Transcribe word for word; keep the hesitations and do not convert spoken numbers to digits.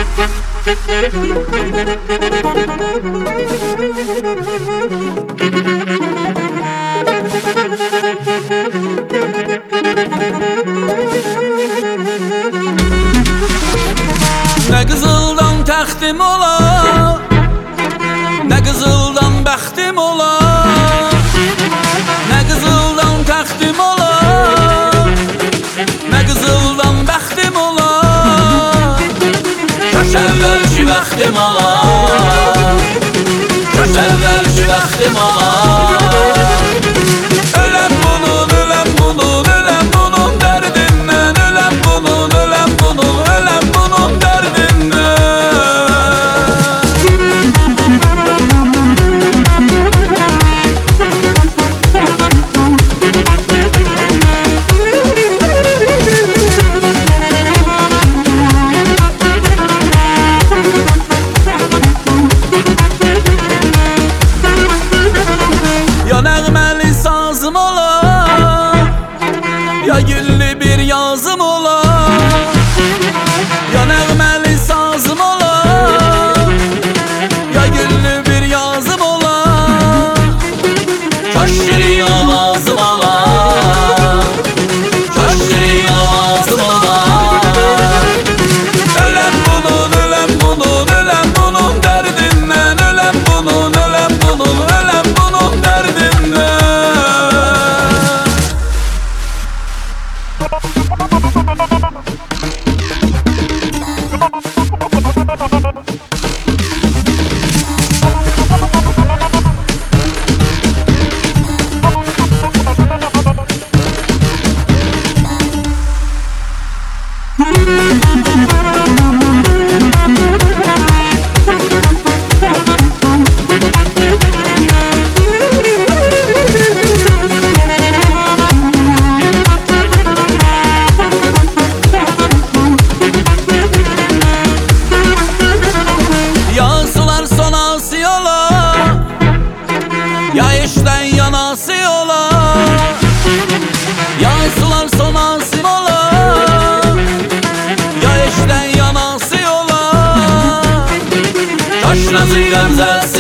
Ne kızıldan təxtim ola, ne kızıldan bəxtim ola, ne kızıldan təxtim ola, ne kızıldan bəxtim ola. Kaş əvvəlki bəxtim ola, kaş əvvəlki bəxtim ola. Öləm bunun, öləm bunun, öləm bunun dərdindən, öləm bunun, öləm bunun, öləm bunun dərdindən. Ya nəğməli sazım ola, ya güllü bir yazım ola. Ya nəğməli sazım ola, ya güllü bir yazım ola. Kaş şirin avazım ola, kaş şirin avazım ola. Öləm bunun, öləm bunun, öləm bunun dərdindən, öləm bunun, öləm bunun, öləm bunun dərdindən. Ya sular sonası yola, ya işten yanası yola. Ya sular sonası yola, ya işten yanası yola. Kaş nazı gamzesi